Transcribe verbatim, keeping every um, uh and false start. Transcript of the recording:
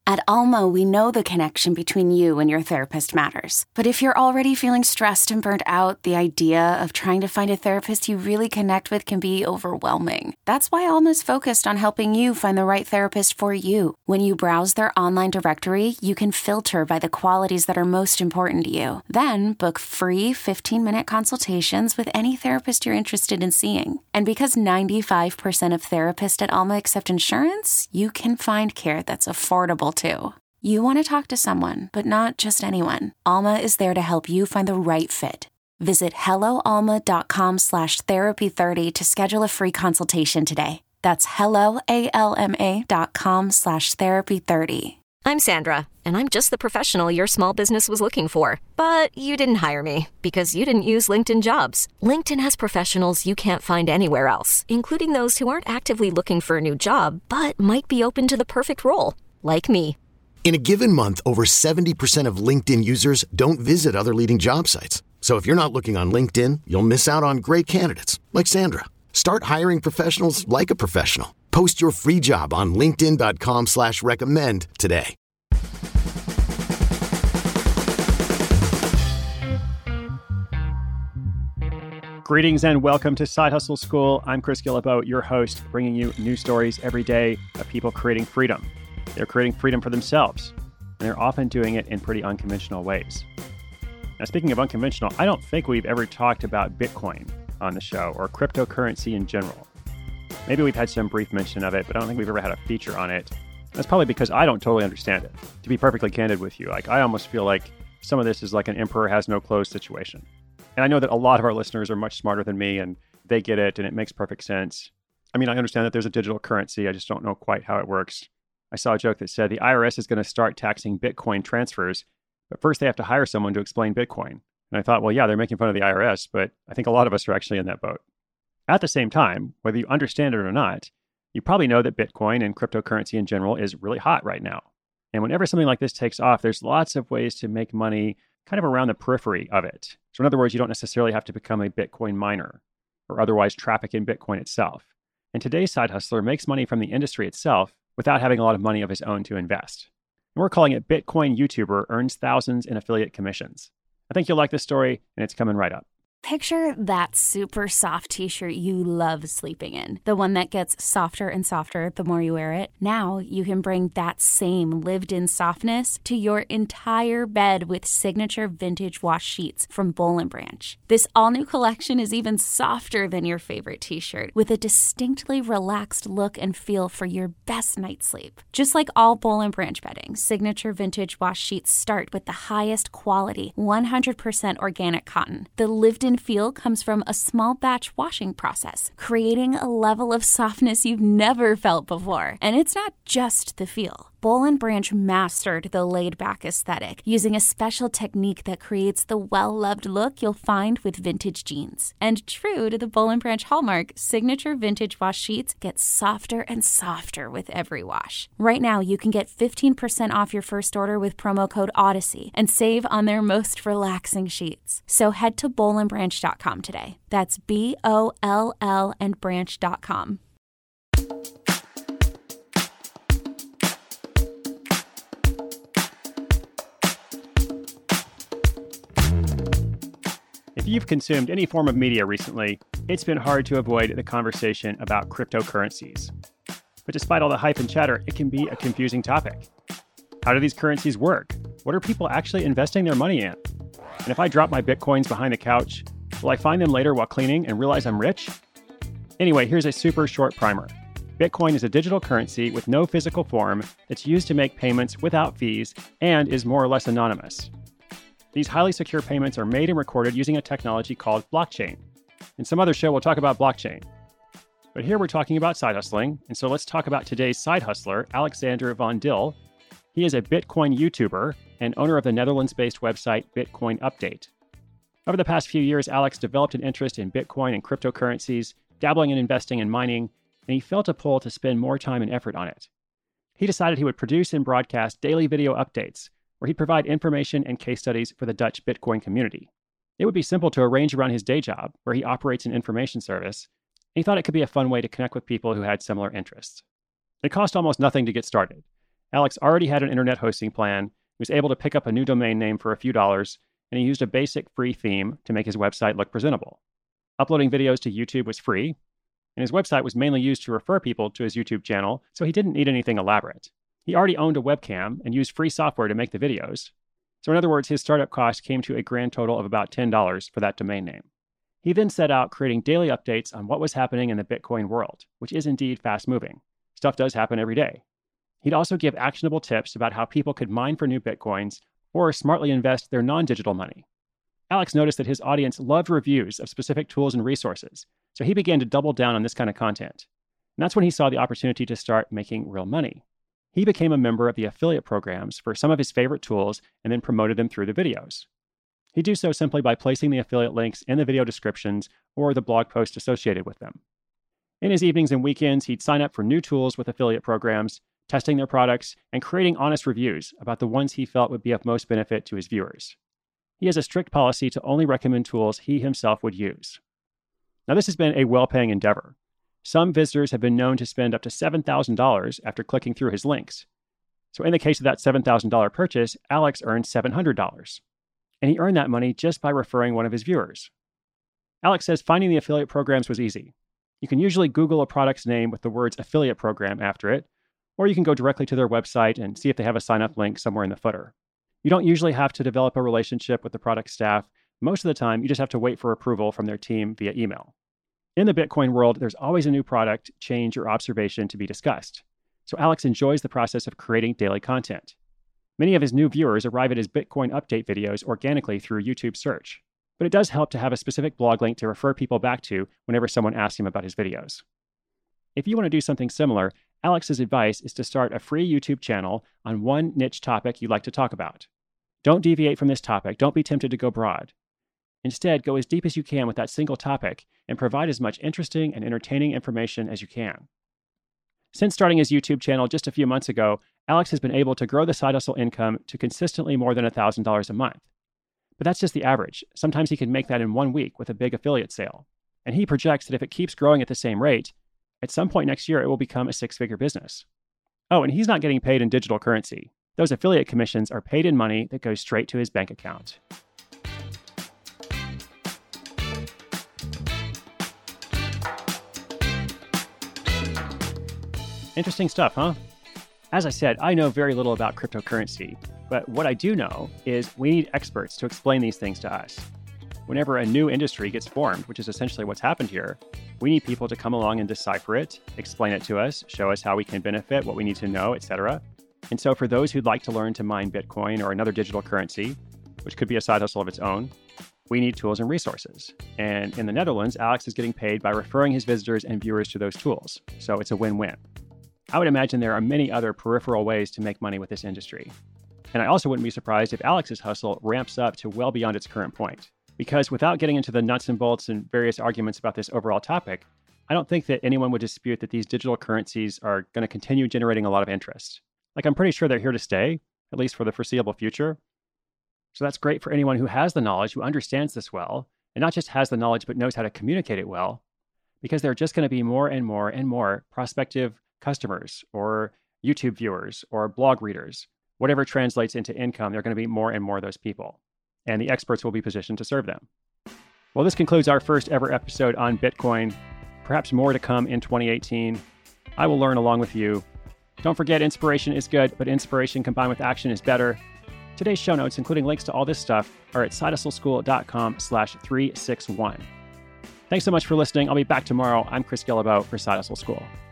At Alma, we know the connection between you and your therapist matters. But if you're already feeling stressed and burnt out, the idea of trying to find a therapist you really connect with can be overwhelming. That's why Alma's focused on helping you find the right therapist for you. When you browse their online directory, you can filter by the qualities that are most important to you. Then book free fifteen-minute consultations with any therapist you're interested in seeing. And because ninety-five percent of therapists at Alma accept insurance, you can find care that's affordable too. You want to talk to someone, but not just anyone. Alma is there to help you find the right fit. Visit helloalma.com slash therapy30 to schedule a free consultation today. That's helloalma.com slash therapy30. I'm Sandra, and I'm just the professional your small business was looking for. But you didn't hire me because you didn't use LinkedIn Jobs. LinkedIn has professionals you can't find anywhere else, including those who aren't actively looking for a new job, but might be open to the perfect role, like me. In a given month, over seventy percent of LinkedIn users don't visit other leading job sites. So if you're not looking on LinkedIn, you'll miss out on great candidates like Sandra. Start hiring professionals like a professional. Post your free job on linkedin.com slash recommend today. Greetings and welcome to Side Hustle School. I'm Chris Guillebeau, your host, bringing you new stories every day of people creating freedom. They're creating freedom for themselves, and they're often doing it in pretty unconventional ways. Now, speaking of unconventional, I don't think we've ever talked about Bitcoin on the show or cryptocurrency in general. Maybe we've had some brief mention of it, but I don't think we've ever had a feature on it. That's probably because I don't totally understand it. To be perfectly candid with you, like I almost feel like some of this is like an emperor has no clothes situation. And I know that a lot of our listeners are much smarter than me and they get it and it makes perfect sense. I mean, I understand that there's a digital currency. I just don't know quite how it works. I saw a joke that said the I R S is going to start taxing Bitcoin transfers, but first they have to hire someone to explain Bitcoin. And I thought, well, yeah, they're making fun of the I R S, but I think a lot of us are actually in that boat. At the same time, whether you understand it or not, you probably know that Bitcoin and cryptocurrency in general is really hot right now. And whenever something like this takes off, there's lots of ways to make money kind of around the periphery of it. So in other words, you don't necessarily have to become a Bitcoin miner or otherwise traffic in Bitcoin itself. And today's side hustler makes money from the industry itself without having a lot of money of his own to invest. And we're calling it Bitcoin YouTuber earns thousands in affiliate commissions. I think you'll like this story, and it's coming right up. Picture that super soft t-shirt you love sleeping in, the one that gets softer and softer the more you wear it. Now you can bring that same lived-in softness to your entire bed with signature vintage wash sheets from Boll and Branch. This all-new collection is even softer than your favorite t-shirt, with a distinctly relaxed look and feel for your best night's sleep. Just like all Boll and Branch bedding, signature vintage wash sheets start with the highest quality, one hundred percent organic cotton. The lived-in feel comes from a small batch washing process, creating a level of softness you've never felt before. And it's not just the feel. Boll and Branch mastered the laid-back aesthetic using a special technique that creates the well-loved look you'll find with vintage jeans. And true to the Boll and Branch hallmark, signature vintage wash sheets get softer and softer with every wash. Right now, you can get fifteen percent off your first order with promo code Odyssey and save on their most relaxing sheets. So head to boll and branch dot com today. That's B O L L and branch dot com. If you've consumed any form of media recently, it's been hard to avoid the conversation about cryptocurrencies. But despite all the hype and chatter, it can be a confusing topic. How do these currencies work? What are people actually investing their money in? And if I drop my Bitcoins behind the couch, will I find them later while cleaning and realize I'm rich? Anyway, here's a super short primer. Bitcoin is a digital currency with no physical form that's used to make payments without fees and is more or less anonymous. These highly secure payments are made and recorded using a technology called blockchain. In some other show, we'll talk about blockchain. But here we're talking about side hustling, and so let's talk about today's side hustler, Alexander Von Dill. He is a Bitcoin YouTuber and owner of the Netherlands-based website Bitcoin Update. Over the past few years, Alex developed an interest in Bitcoin and cryptocurrencies, dabbling in investing and mining, and he felt a pull to spend more time and effort on it. He decided he would produce and broadcast daily video updates, where he'd provide information and case studies for the Dutch Bitcoin community. It would be simple to arrange around his day job, where he operates an information service, and he thought it could be a fun way to connect with people who had similar interests. It cost almost nothing to get started, Alex already had an internet hosting plan, he was able to pick up a new domain name for a few dollars, and he used a basic free theme to make his website look presentable. Uploading videos to YouTube was free, and his website was mainly used to refer people to his YouTube channel, so he didn't need anything elaborate. He already owned a webcam and used free software to make the videos. So in other words, his startup cost came to a grand total of about ten dollars for that domain name. He then set out creating daily updates on what was happening in the Bitcoin world, which is indeed fast-moving. Stuff does happen every day. He'd also give actionable tips about how people could mine for new Bitcoins or smartly invest their non-digital money. Alex noticed that his audience loved reviews of specific tools and resources, so he began to double down on this kind of content. And that's when he saw the opportunity to start making real money. He became a member of the affiliate programs for some of his favorite tools and then promoted them through the videos. He'd do so simply by placing the affiliate links in the video descriptions or the blog post associated with them. In his evenings and weekends, he'd sign up for new tools with affiliate programs, testing their products, and creating honest reviews about the ones he felt would be of most benefit to his viewers. He has a strict policy to only recommend tools he himself would use. Now, this has been a well-paying endeavor. Some visitors have been known to spend up to seven thousand dollars after clicking through his links. So in the case of that seven thousand dollars purchase, Alex earned seven hundred dollars. And he earned that money just by referring one of his viewers. Alex says finding the affiliate programs was easy. You can usually Google a product's name with the words affiliate program after it, or you can go directly to their website and see if they have a sign-up link somewhere in the footer. You don't usually have to develop a relationship with the product staff. Most of the time, you just have to wait for approval from their team via email. In the Bitcoin world, there's always a new product, change, or observation to be discussed. So Alex enjoys the process of creating daily content. Many of his new viewers arrive at his Bitcoin update videos organically through YouTube search. But it does help to have a specific blog link to refer people back to whenever someone asks him about his videos. If you want to do something similar, Alex's advice is to start a free YouTube channel on one niche topic you'd like to talk about. Don't deviate from this topic. Don't be tempted to go broad. Instead, go as deep as you can with that single topic and provide as much interesting and entertaining information as you can. Since starting his YouTube channel just a few months ago, Alex has been able to grow the side hustle income to consistently more than one thousand dollars a month. But that's just the average. Sometimes he can make that in one week with a big affiliate sale. And he projects that if it keeps growing at the same rate, at some point next year, it will become a six-figure business. Oh, and he's not getting paid in digital currency. Those affiliate commissions are paid in money that goes straight to his bank account. Interesting stuff, huh? As I said, I know very little about cryptocurrency, but what I do know is we need experts to explain these things to us. Whenever a new industry gets formed, which is essentially what's happened here, we need people to come along and decipher it, explain it to us, show us how we can benefit, what we need to know, et cetera. And so for those who'd like to learn to mine Bitcoin or another digital currency, which could be a side hustle of its own, we need tools and resources. And in the Netherlands, Alex is getting paid by referring his visitors and viewers to those tools. So it's a win-win. I would imagine there are many other peripheral ways to make money with this industry. And I also wouldn't be surprised if Alex's hustle ramps up to well beyond its current point. Because without getting into the nuts and bolts and various arguments about this overall topic, I don't think that anyone would dispute that these digital currencies are going to continue generating a lot of interest. Like, I'm pretty sure they're here to stay, at least for the foreseeable future. So that's great for anyone who has the knowledge, who understands this well, and not just has the knowledge, but knows how to communicate it well, because there are just going to be more and more and more prospective customers or YouTube viewers or blog readers. Whatever translates into income, there are going to be more and more of those people. And the experts will be positioned to serve them. Well, this concludes our first ever episode on Bitcoin. Perhaps more to come in twenty eighteen. I will learn along with you. Don't forget, inspiration is good, but inspiration combined with action is better. Today's show notes, including links to all this stuff, are at sidehustleschool.com slash 361. Thanks so much for listening. I'll be back tomorrow. I'm Chris Guillebeau for Side Hustle School.